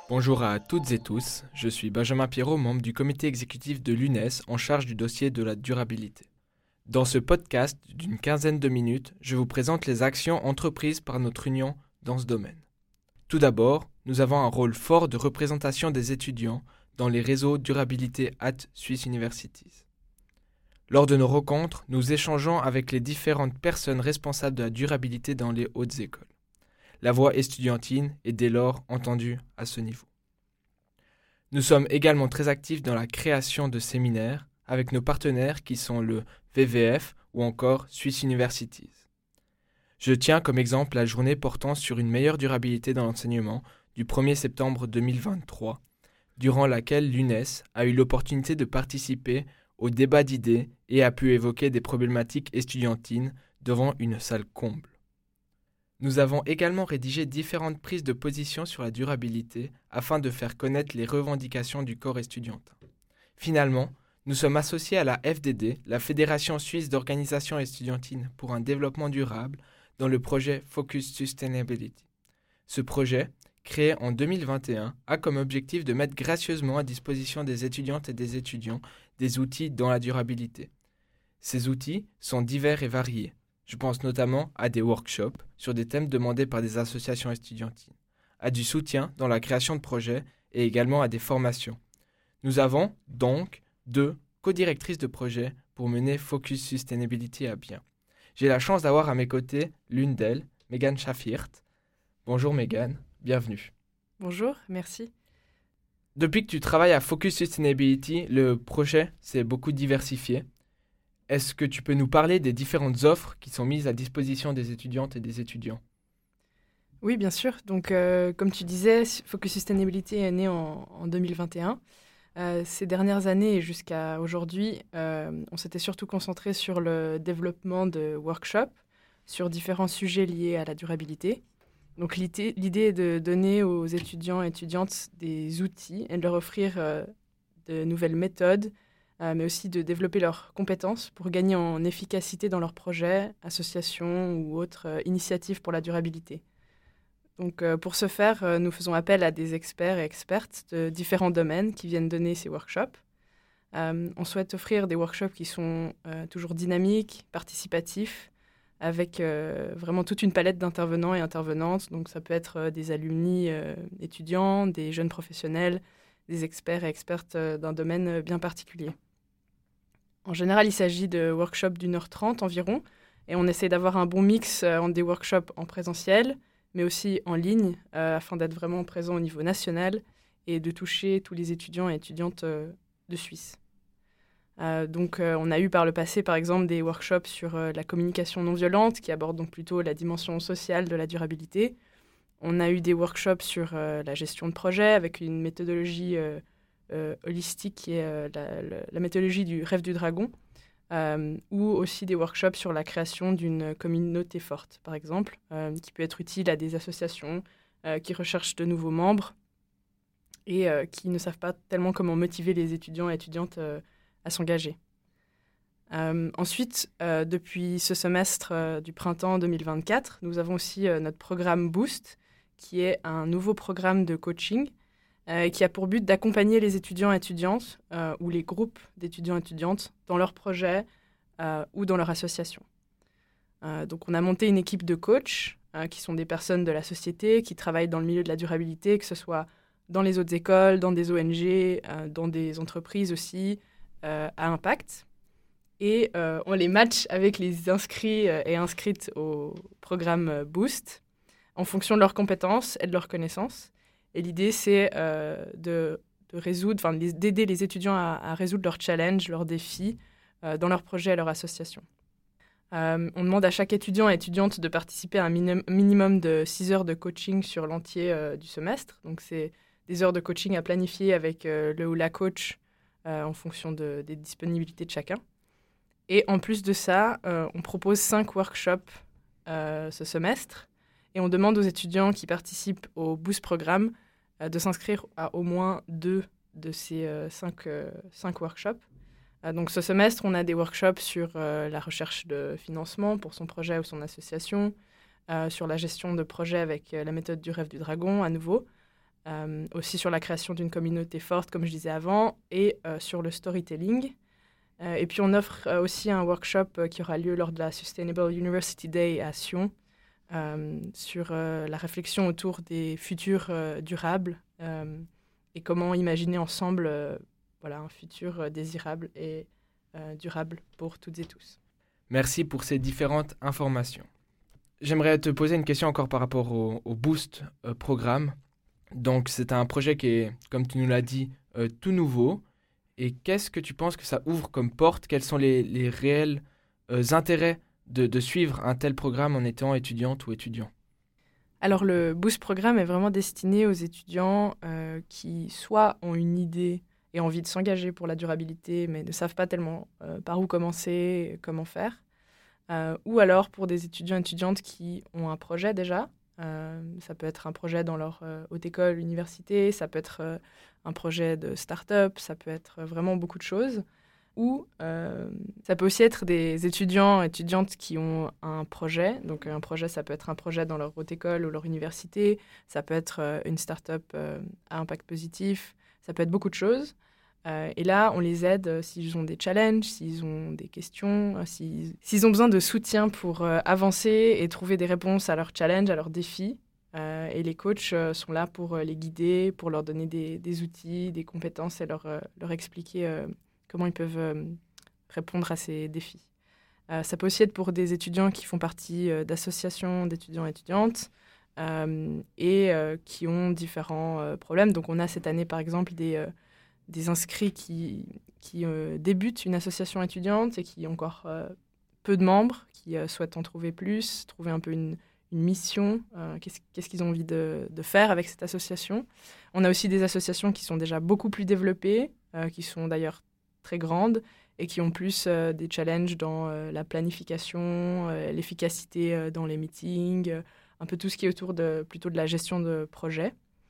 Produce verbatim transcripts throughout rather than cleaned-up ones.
Bonjour à toutes et tous, je suis Benjamin Pierrot, membre du comité exécutif de l'U N E S en charge du dossier de la durabilité. Dans ce podcast d'une quinzaine de minutes, je vous présente les actions entreprises par notre union dans ce domaine. Tout d'abord, nous avons un rôle fort de représentation des étudiants dans les réseaux durabilité at Swiss Universities. Lors de nos rencontres, nous échangeons avec les différentes personnes responsables de la durabilité dans les hautes écoles. La voix estudiantine est dès lors entendue à ce niveau. Nous sommes également très actifs dans la création de séminaires avec nos partenaires qui sont le V V F ou encore Swiss Universities. Je tiens comme exemple la journée portant sur une meilleure durabilité dans l'enseignement du premier septembre deux mille vingt-trois, durant laquelle l'U N E S a eu l'opportunité de participer au débat d'idées et a pu évoquer des problématiques estudiantines devant une salle comble. Nous avons également rédigé différentes prises de position sur la durabilité afin de faire connaître les revendications du corps estudiantin. Finalement, nous sommes associés à la F D D, la Fédération suisse d'organisations estudiantines pour un développement durable, dans le projet Focus Sustainability. Ce projet, créé en deux mille vingt et un, a comme objectif de mettre gracieusement à disposition des étudiantes et des étudiants des outils dans la durabilité. Ces outils sont divers et variés. Je pense notamment à des workshops sur des thèmes demandés par des associations estudiantines, à du soutien dans la création de projets et également à des formations. Nous avons donc deux co-directrices de projets pour mener Focus Sustainability à bien. J'ai la chance d'avoir à mes côtés l'une d'elles, Megan Schaffirt. Bonjour Megan, bienvenue. Bonjour, merci. Depuis que tu travailles à Focus Sustainability, le projet s'est beaucoup diversifié. Est-ce que tu peux nous parler des différentes offres qui sont mises à disposition des étudiantes et des étudiants ? Oui, bien sûr. Donc, euh, comme tu disais, Focus Sustainability est né en, en deux mille vingt et un. Euh, ces dernières années et jusqu'à aujourd'hui, euh, on s'était surtout concentré sur le développement de workshops sur différents sujets liés à la durabilité. Donc, l'idée, l'idée est de donner aux étudiants et étudiantes des outils et de leur offrir euh, de nouvelles méthodes, Euh, mais aussi de développer leurs compétences pour gagner en efficacité dans leurs projets, associations ou autres euh, initiatives pour la durabilité. Donc, euh, pour ce faire, euh, nous faisons appel à des experts et expertes de différents domaines qui viennent donner ces workshops. Euh, on souhaite offrir des workshops qui sont euh, toujours dynamiques, participatifs, avec euh, vraiment toute une palette d'intervenants et intervenantes. Donc, ça peut être euh, des alumni euh, étudiants, des jeunes professionnels, des experts et expertes euh, d'un domaine bien particulier. En général, il s'agit de workshops d'une heure trente environ, et on essaie d'avoir un bon mix euh, entre des workshops en présentiel, mais aussi en ligne, euh, afin d'être vraiment présent au niveau national et de toucher tous les étudiants et étudiantes euh, de Suisse. Euh, donc, euh, on a eu par le passé, par exemple, des workshops sur euh, la communication non violente, qui abordent donc plutôt la dimension sociale de la durabilité. On a eu des workshops sur euh, la gestion de projet, avec une méthodologie euh, Euh, holistique qui est euh, la, la, la méthodologie du rêve du dragon, euh, ou aussi des workshops sur la création d'une communauté forte, par exemple, euh, qui peut être utile à des associations euh, qui recherchent de nouveaux membres et euh, qui ne savent pas tellement comment motiver les étudiants et étudiantes euh, à s'engager. Euh, ensuite, euh, depuis ce semestre euh, du printemps deux mille vingt-quatre, nous avons aussi euh, notre programme Boost, qui est un nouveau programme de coaching Euh, qui a pour but d'accompagner les étudiants et étudiantes euh, ou les groupes d'étudiants et étudiantes dans leurs projets euh, ou dans leur association. Euh, donc on a monté une équipe de coachs euh, qui sont des personnes de la société qui travaillent dans le milieu de la durabilité, que ce soit dans les autres écoles, dans des O N G, euh, dans des entreprises aussi euh, à impact. Et euh, on les match avec les inscrits euh, et inscrites au programme Boost en fonction de leurs compétences et de leurs connaissances. Et l'idée, c'est euh, de, de résoudre, enfin, d'aider les étudiants à, à résoudre leurs challenges, leurs défis euh, dans leurs projets et leurs associations. Euh, on demande à chaque étudiant et étudiante de participer à un minim- minimum de six heures de coaching sur l'entier euh, du semestre. Donc, c'est des heures de coaching à planifier avec euh, le ou la coach euh, en fonction de, des disponibilités de chacun. Et en plus de ça, euh, on propose cinq workshops euh, ce semestre. Et on demande aux étudiants qui participent au Boost Programme de s'inscrire à au moins deux de ces euh, cinq, euh, cinq workshops. Euh, donc ce semestre, on a des workshops sur euh, la recherche de financement pour son projet ou son association, euh, sur la gestion de projet avec euh, la méthode du rêve du dragon à nouveau, euh, aussi sur la création d'une communauté forte, comme je disais avant, et euh, sur le storytelling. Euh, et puis on offre euh, aussi un workshop euh, qui aura lieu lors de la Sustainable University Day à Sion, euh, sur euh, la réflexion autour des futurs euh, durables euh, et comment imaginer ensemble euh, voilà, un futur euh, désirable et euh, durable pour toutes et tous. Merci pour ces différentes informations. J'aimerais te poser une question encore par rapport au, au Boost euh, programme. Donc, c'est un projet qui est, comme tu nous l'as dit, euh, tout nouveau. Et qu'est-ce que tu penses que ça ouvre comme porte? Quels sont les, les réels euh, intérêts de, de suivre un tel programme en étant étudiante ou étudiant? Alors, le Boost programme est vraiment destiné aux étudiants euh, qui soit ont une idée et envie de s'engager pour la durabilité, mais ne savent pas tellement euh, par où commencer, comment faire. Euh, ou alors pour des étudiants et étudiantes qui ont un projet déjà. Euh, ça peut être un projet dans leur euh, haute école, université, ça peut être euh, un projet de start-up, ça peut être vraiment beaucoup de choses. Ou euh, ça peut aussi être des étudiants et étudiantes qui ont un projet. Donc un projet, ça peut être un projet dans leur haute école ou leur université, ça peut être euh, une start-up euh, à impact positif, ça peut être beaucoup de choses. Euh, et là, on les aide euh, s'ils ont des challenges, s'ils ont des questions, euh, s'ils, s'ils ont besoin de soutien pour euh, avancer et trouver des réponses à leurs challenges, à leurs défis. Euh, et les coachs euh, sont là pour euh, les guider, pour leur donner des, des outils, des compétences et leur, euh, leur expliquer euh, comment ils peuvent euh, répondre à ces défis. Euh, ça peut aussi être pour des étudiants qui font partie euh, d'associations d'étudiants et étudiantes euh, et euh, qui ont différents euh, problèmes. Donc on a cette année, par exemple, des... Euh, des inscrits qui, qui euh, débutent une association étudiante et qui ont encore euh, peu de membres, qui euh, souhaitent en trouver plus, trouver un peu une, une mission, euh, qu'est-ce, qu'est-ce qu'ils ont envie de, de faire avec cette association. On a aussi des associations qui sont déjà beaucoup plus développées, euh, qui sont d'ailleurs très grandes et qui ont plus euh, des challenges dans euh, la planification, euh, l'efficacité euh, dans les meetings, euh, un peu tout ce qui est autour de, plutôt de la gestion de projet.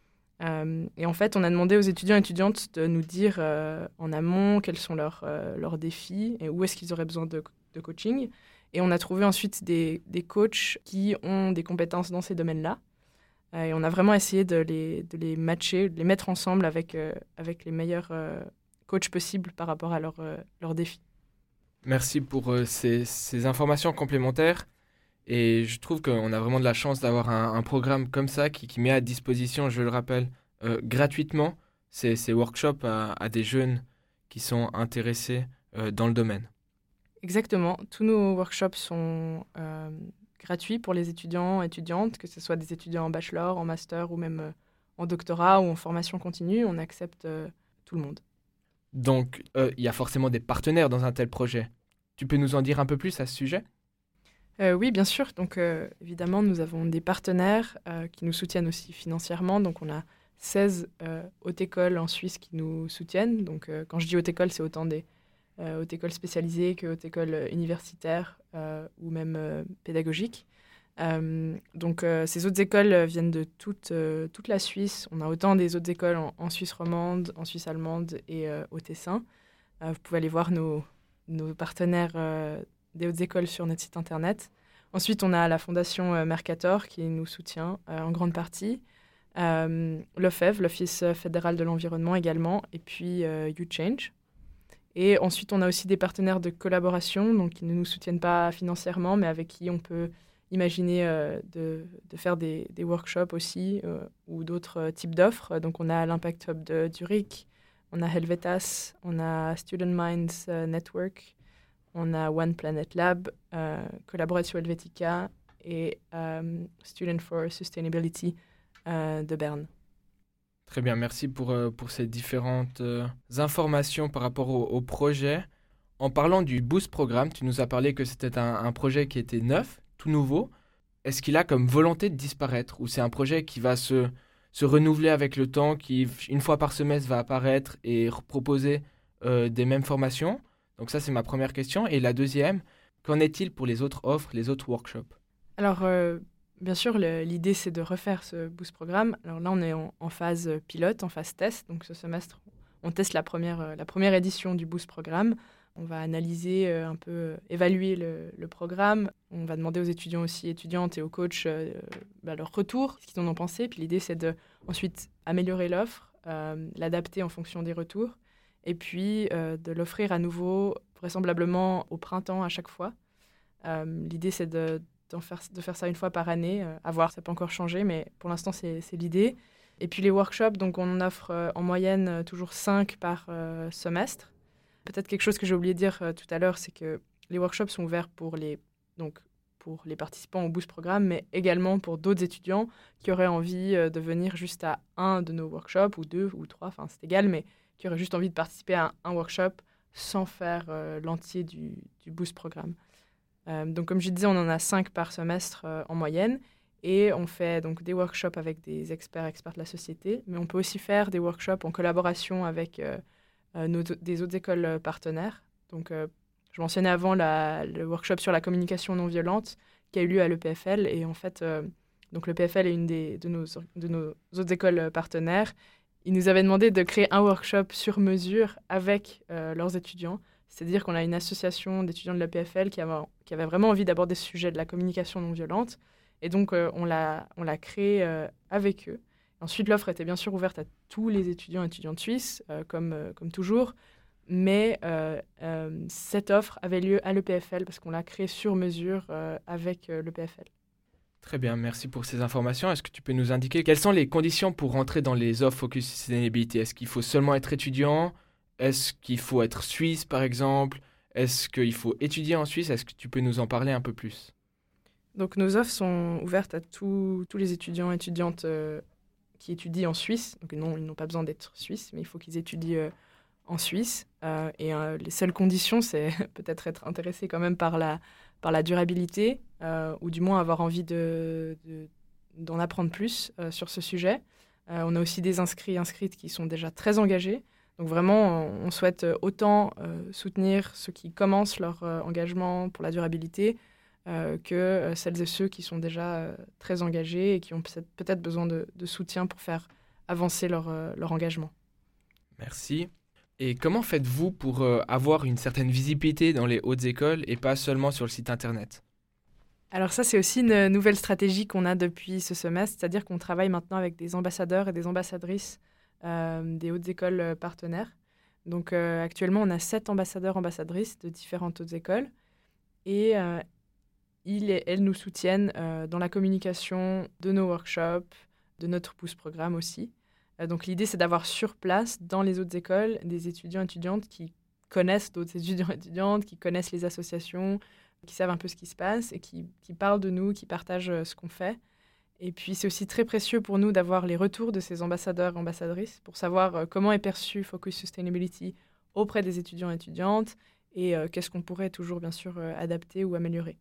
Euh, et en fait, on a demandé aux étudiants et étudiantes de nous dire euh, en amont quels sont leurs, euh, leurs défis et où est-ce qu'ils auraient besoin de, de coaching. Et on a trouvé ensuite des, des coachs qui ont des compétences dans ces domaines-là. Euh, et on a vraiment essayé de les, de les matcher, de les mettre ensemble avec, euh, avec les meilleurs euh, coachs possibles par rapport à leurs, euh, leurs défis. Merci pour euh, ces, ces informations complémentaires. Et je trouve qu'on a vraiment de la chance d'avoir un, un programme comme ça qui, qui met à disposition, je le rappelle, euh, gratuitement ces, ces workshops à, à des jeunes qui sont intéressés euh, dans le domaine. Exactement. Tous nos workshops sont euh, gratuits pour les étudiants et étudiantes, que ce soit des étudiants en bachelor, en master ou même euh, en doctorat ou en formation continue. On accepte euh, tout le monde. Donc, euh, il y a forcément des partenaires dans un tel projet. Tu peux nous en dire un peu plus à ce sujet ? Euh, oui, bien sûr. Donc, euh, évidemment, nous avons des partenaires euh, qui nous soutiennent aussi financièrement. Donc, on a seize euh, hautes écoles en Suisse qui nous soutiennent. Donc, euh, quand je dis haute école, c'est autant des euh, hautes écoles spécialisées que hautes écoles universitaires euh, ou même euh, pédagogiques. Euh, donc, euh, ces autres écoles viennent de toute, euh, toute la Suisse. On a autant des autres écoles en, en Suisse romande, en Suisse allemande et euh, au Tessin. Euh, vous pouvez aller voir nos, nos partenaires euh, des hautes écoles sur notre site internet. Ensuite, on a la fondation euh, Mercator qui nous soutient euh, en grande partie. Euh, L'O F E V, l'Office fédéral de l'environnement également, et puis euh, YouChange. Et ensuite, on a aussi des partenaires de collaboration, donc qui ne nous soutiennent pas financièrement, mais avec qui on peut imaginer euh, de, de faire des, des workshops aussi euh, ou d'autres euh, types d'offres. Donc, on a l'Impact Hub de Zurich, on a Helvetas, on a Student Minds euh, Network, on a One Planet Lab, euh, Collaboratio Helvetica et euh, Student for Sustainability euh, de Berne. Très bien, merci pour, euh, pour ces différentes euh, informations par rapport au, au projet. En parlant du Boost Programme, tu nous as parlé que c'était un, un projet qui était neuf, tout nouveau. Est-ce qu'il a comme volonté de disparaître ou c'est un projet qui va se, se renouveler avec le temps, qui une fois par semestre va apparaître et proposer euh, des mêmes formations ? Donc ça, c'est ma première question. Et la deuxième, qu'en est-il pour les autres offres, les autres workshops ? Alors, euh, bien sûr, le, l'idée, c'est de refaire ce Boost Programme. Alors là, on est en, en phase pilote, en phase test. Donc ce semestre, on teste la première, euh, la première édition du Boost Programme. On va analyser, euh, un peu, euh, évaluer le, le programme. On va demander aux étudiants aussi, étudiantes et aux coachs euh, bah, leur retour, ce qu'ils en ont pensé. Puis l'idée, c'est de ensuite améliorer l'offre, euh, l'adapter en fonction des retours, et puis euh, de l'offrir à nouveau, vraisemblablement au printemps à chaque fois. Euh, l'idée, c'est de, d'en faire, de faire ça une fois par année. Euh, à voir, ça peut encore changer, mais pour l'instant, c'est, c'est l'idée. Et puis les workshops, donc on en offre euh, en moyenne euh, toujours cinq par euh, semestre. Peut-être quelque chose que j'ai oublié de dire euh, tout à l'heure, c'est que les workshops sont ouverts pour les, donc, pour les participants au Boost Programme, mais également pour d'autres étudiants qui auraient envie euh, de venir juste à un de nos workshops, ou deux, ou trois, enfin c'est égal, mais qui auraient juste envie de participer à un, un workshop sans faire euh, l'entier du, du Boost Programme. Euh, donc comme je disais, on en a cinq par semestre euh, en moyenne, et on fait donc des workshops avec des experts, experts de la société, mais on peut aussi faire des workshops en collaboration avec euh, euh, nos, des autres écoles euh, partenaires. Donc, euh, je mentionnais avant la, le workshop sur la communication non violente qui a eu lieu à l'E P F L. Et en fait, euh, donc l'E P F L est une des, de, nos, de nos autres écoles partenaires. Ils nous avaient demandé de créer un workshop sur mesure avec euh, leurs étudiants. C'est-à-dire qu'on a une association d'étudiants de l'E P F L qui avait, qui avait vraiment envie d'aborder ce sujet de la communication non violente. Et donc, euh, on, l'a, on l'a créé euh, avec eux. Ensuite, l'offre était bien sûr ouverte à tous les étudiants et étudiantes suisses, euh, comme, euh, comme toujours. Mais euh, euh, cette offre avait lieu à l'E P F L parce qu'on l'a créée sur mesure euh, avec euh, l'E P F L. Très bien, merci pour ces informations. Est-ce que tu peux nous indiquer quelles sont les conditions pour rentrer dans les offres Focus Sustainability? Est-ce qu'il faut seulement être étudiant? Est-ce qu'il faut être suisse, par exemple? Est-ce qu'il faut étudier en Suisse? Est-ce que tu peux nous en parler un peu plus? Donc, nos offres sont ouvertes à tous, tous les étudiants et étudiantes euh, qui étudient en Suisse. Donc, non, ils n'ont pas besoin d'être suisses, mais il faut qu'ils étudient euh, en Suisse. Euh, et euh, les seules conditions, c'est peut-être être intéressé quand même par la, par la durabilité, euh, ou du moins avoir envie de, de, d'en apprendre plus euh, sur ce sujet. Euh, on a aussi des inscrits et inscrites qui sont déjà très engagés. Donc vraiment, on souhaite autant euh, soutenir ceux qui commencent leur euh, engagement pour la durabilité euh, que euh, celles et ceux qui sont déjà euh, très engagés et qui ont peut-être, peut-être besoin de, de soutien pour faire avancer leur, euh, leur engagement. Merci. Et comment faites-vous pour euh, avoir une certaine visibilité dans les hautes écoles et pas seulement sur le site internet? Alors ça, c'est aussi une nouvelle stratégie qu'on a depuis ce semestre, c'est-à-dire qu'on travaille maintenant avec des ambassadeurs et des ambassadrices euh, des hautes écoles euh, partenaires. Donc euh, actuellement, on a sept ambassadeurs, ambassadrices de différentes hautes écoles, et euh, ils et elles nous soutiennent euh, dans la communication de nos workshops, de notre Boost Programme aussi. Euh, donc l'idée, c'est d'avoir sur place, dans les autres écoles, des étudiants et étudiantes qui connaissent d'autres étudiants et étudiantes, qui connaissent les associations, qui savent un peu ce qui se passe et qui, qui parlent de nous, qui partagent euh, ce qu'on fait. Et puis, c'est aussi très précieux pour nous d'avoir les retours de ces ambassadeurs et ambassadrices pour savoir euh, comment est perçu Focus Sustainability auprès des étudiants et étudiantes, et euh, qu'est-ce qu'on pourrait toujours, bien sûr, euh, adapter ou améliorer.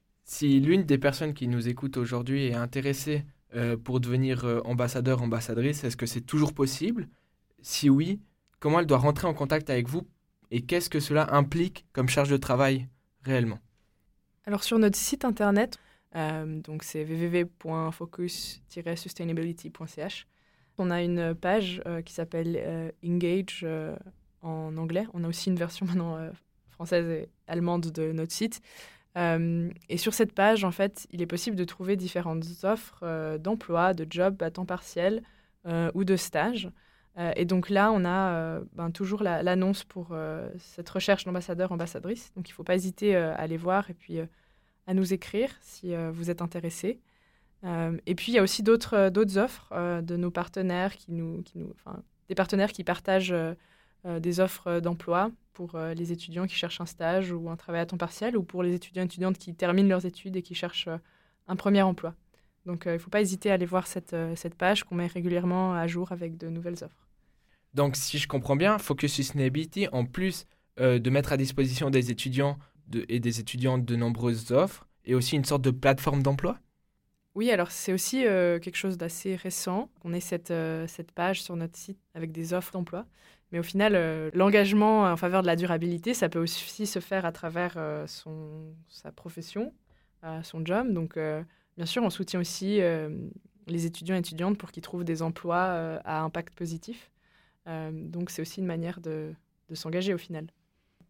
Si l'une des personnes qui nous écoutent aujourd'hui est intéressée euh, pour devenir euh, ambassadeur, ambassadrice, est-ce que c'est toujours possible? Si oui, comment elle doit rentrer en contact avec vous et qu'est-ce que cela implique comme charge de travail réellement? Alors, sur notre site internet, euh, donc c'est w w w point focus tiret sustainability point c h, on a une page euh, qui s'appelle euh, Engage euh, en anglais. On a aussi une version maintenant euh, française et allemande de notre site. Euh, et sur cette page, en fait, il est possible de trouver différentes offres euh, d'emploi, de jobs à temps partiel euh, ou de stages. Euh, et donc là, on a euh, ben, toujours la, l'annonce pour euh, cette recherche d'ambassadeur, ambassadrice. Donc il ne faut pas hésiter euh, à aller voir et puis euh, à nous écrire si euh, vous êtes intéressé. Euh, et puis il y a aussi d'autres, euh, d'autres offres euh, de nos partenaires, qui nous, qui nous, enfin, des partenaires qui partagent euh, euh, des offres d'emploi pour euh, les étudiants qui cherchent un stage ou un travail à temps partiel, ou pour les étudiants et étudiantes qui terminent leurs études et qui cherchent euh, un premier emploi. Donc euh, il ne faut pas hésiter à aller voir cette, euh, cette page qu'on met régulièrement à jour avec de nouvelles offres. Donc, si je comprends bien, Focus Sustainability, en plus euh, de mettre à disposition des étudiants de, et des étudiantes de nombreuses offres, est aussi une sorte de plateforme d'emploi? Oui, alors c'est aussi euh, quelque chose d'assez récent. On ait cette, euh, cette page sur notre site avec des offres d'emploi. Mais au final, euh, l'engagement en faveur de la durabilité, ça peut aussi se faire à travers euh, son, sa profession, euh, son job. Donc, euh, bien sûr, on soutient aussi euh, les étudiants et étudiantes pour qu'ils trouvent des emplois euh, à impact positif. Euh, donc, c'est aussi une manière de, de s'engager au final.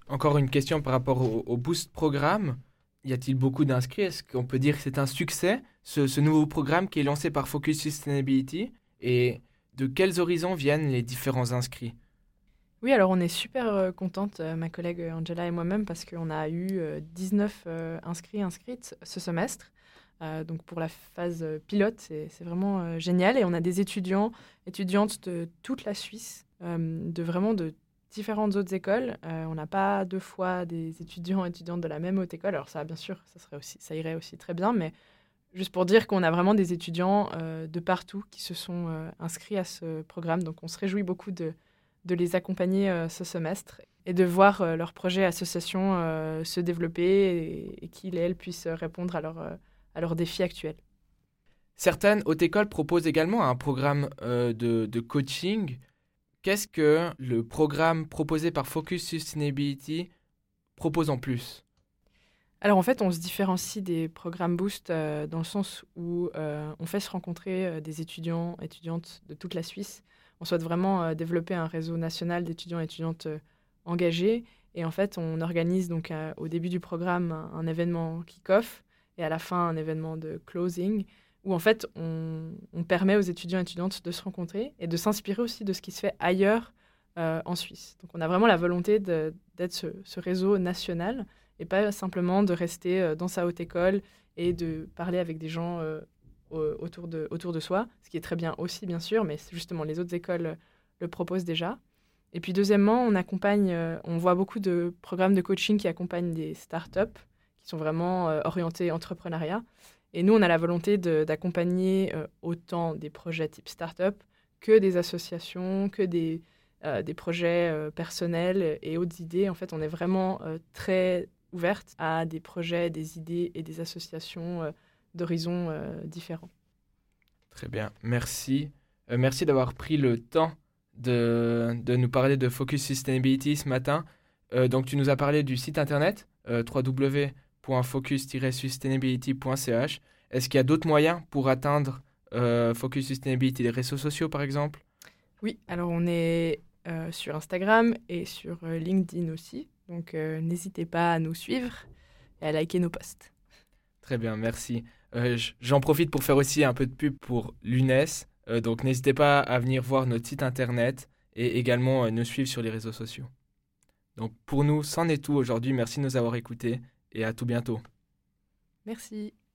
Encore une question par rapport au, au Boost programme. Y a-t-il beaucoup d'inscrits? Est-ce qu'on peut dire que c'est un succès, ce, ce nouveau programme qui est lancé par Focus Sustainability? Et de quels horizons viennent les différents inscrits? Oui, alors on est super euh, contente, euh, ma collègue Angela et moi-même, parce qu'on a eu euh, dix-neuf euh, inscrits inscrites ce semestre. Euh, donc pour la phase euh, pilote, c'est, c'est vraiment euh, génial. Et on a des étudiants, étudiantes de toute la Suisse, euh, de vraiment de différentes autres écoles. Euh, on n'a pas deux fois des étudiants et étudiantes de la même haute école. Alors ça, bien sûr, ça, serait aussi, ça irait aussi très bien, mais juste pour dire qu'on a vraiment des étudiants euh, de partout qui se sont euh, inscrits à ce programme. Donc on se réjouit beaucoup de, de les accompagner euh, ce semestre et de voir euh, leur projet association euh, se développer et, et qu'ils et elles puissent répondre à leurs euh, à leurs défis actuels. Certaines hautes écoles proposent également un programme euh, de, de coaching. Qu'est-ce que le programme proposé par Focus Sustainability propose en plus? Alors en fait, on se différencie des programmes Boost euh, dans le sens où euh, on fait se rencontrer euh, des étudiants, étudiantes de toute la Suisse. On souhaite vraiment euh, développer un réseau national d'étudiants et étudiantes euh, engagés. Et en fait, on organise donc euh, au début du programme un, un événement kick-off et à la fin un événement de closing où en fait on, on permet aux étudiants et étudiantes de se rencontrer et de s'inspirer aussi de ce qui se fait ailleurs euh, en Suisse. Donc on a vraiment la volonté de, d'être ce, ce réseau national et pas simplement de rester euh, dans sa haute école et de parler avec des gens euh, autour, de, autour de soi, ce qui est très bien aussi bien sûr, mais justement les autres écoles le proposent déjà. Et puis deuxièmement, on accompagne, euh, on voit beaucoup de programmes de coaching qui accompagnent des startups qui sont vraiment euh, orientés entrepreneuriat. Et nous, on a la volonté de, d'accompagner euh, autant des projets type start-up que des associations, que des, euh, des projets euh, personnels et autres idées. En fait, on est vraiment euh, très ouverte à des projets, des idées et des associations euh, d'horizons euh, différents. Très bien, merci. Euh, merci d'avoir pris le temps de, de nous parler de Focus Sustainability ce matin. Euh, donc, tu nous as parlé du site internet euh, w w w point focus tiret sustainability point c h. Est-ce qu'il y a d'autres moyens pour atteindre euh, Focus Sustainability, les réseaux sociaux par exemple? Oui, alors on est euh, sur Instagram et sur euh, LinkedIn aussi. Donc euh, n'hésitez pas à nous suivre et à liker nos posts. Très bien, merci. Euh, j'en profite pour faire aussi un peu de pub pour l'U N E S. Euh, donc n'hésitez pas à venir voir notre site internet et également euh, nous suivre sur les réseaux sociaux. Donc pour nous, c'en est tout aujourd'hui. Merci de nous avoir écoutés et à tout bientôt. Merci.